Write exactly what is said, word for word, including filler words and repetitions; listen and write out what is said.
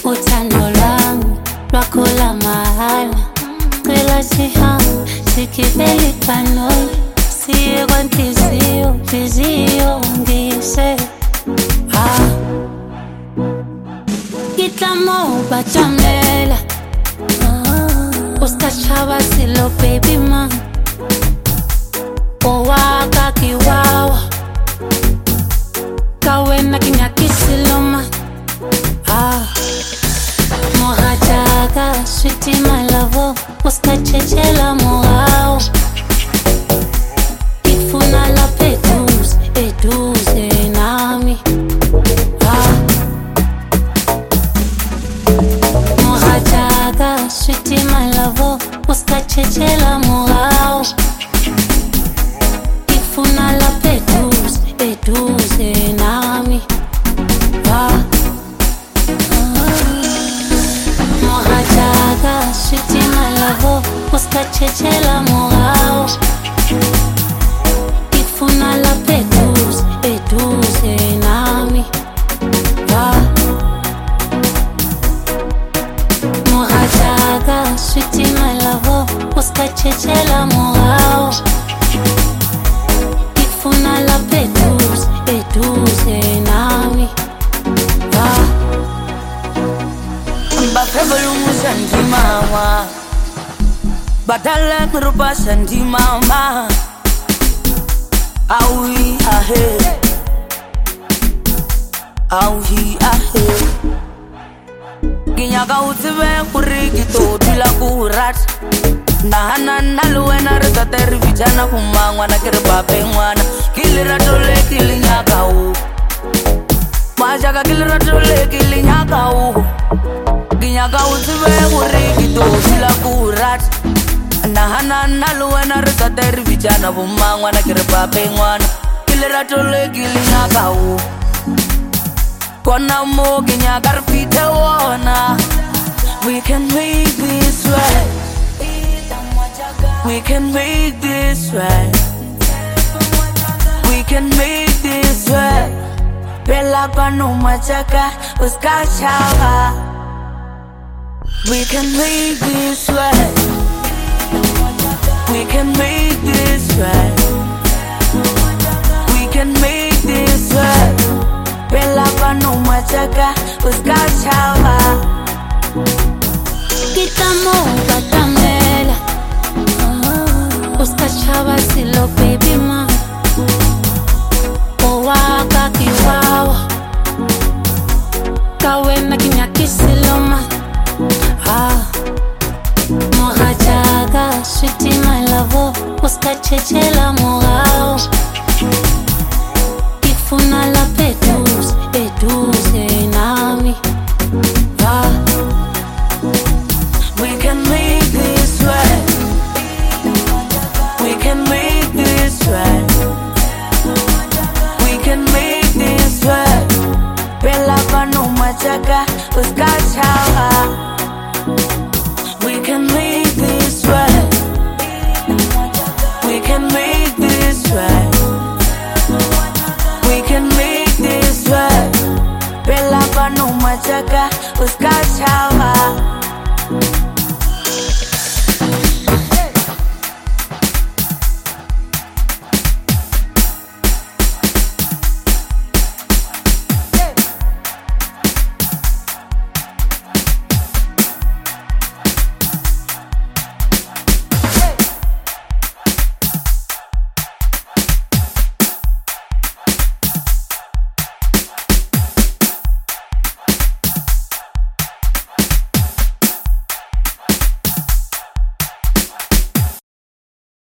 uthando lwami lwakhula mahala. Cela sihambe sigibele ibhanoyi, siye kwanhliziyo, nhliziyo ngise. Ah, ngitlamo batamela, uskachaba silo baby man. Owaka kiwawa, kawena kinyakisilo man. Ah, morajaga, sweetie my love, uskachechela morao. Ifuna la peduz, eduze nami. Ah, morajaga, sweetie my love, uskachechela morao. Ifuna la peduz, eduze nami. Ah, morajaga, sweetie my love, uskachechela morao. Ifuna la peduz, eduze nami. Ah, morajaga, sweetie my love, uskachechela morao. Ifuna la peduz, eduze nami. Ah, Bafebelu musanti mama, badala merupa santi mama. Aui ahe, aui ahe. Kinyaga utibe kurigi to tila kurat. Nahana naluena reza teri vijana kumangwa na kirba pengwana. Kilira tole kilinyaga u, majaga kilira tole kilinyaga u. Kinyaga utibe kurigi to tila kurat. Nahana naluena reza teri vijana kumangwa na kirba pengwana. Kilira tole kilinyaga u, kona mo kinyaga rfite wana. We can make this right. We can make this right. We can make this right. Bella pano machaka uskachava. We can make this right. We can make this right. We can make this right. Bella pano machaka uskachava. kitamo batamela, uskachaba silo baby man. Owaka kiwawa, kawena kinyakisilo man. Ah, morajaga, sweetie my love, uskachechela morao. Ifuna la peduz, eduze nami. Ah, we can make this right. We can make this right. We can make this right. Bella pano machaka uskachava. We can make this right. We can make this right. We can make this right. Bella pano machaka uskachava.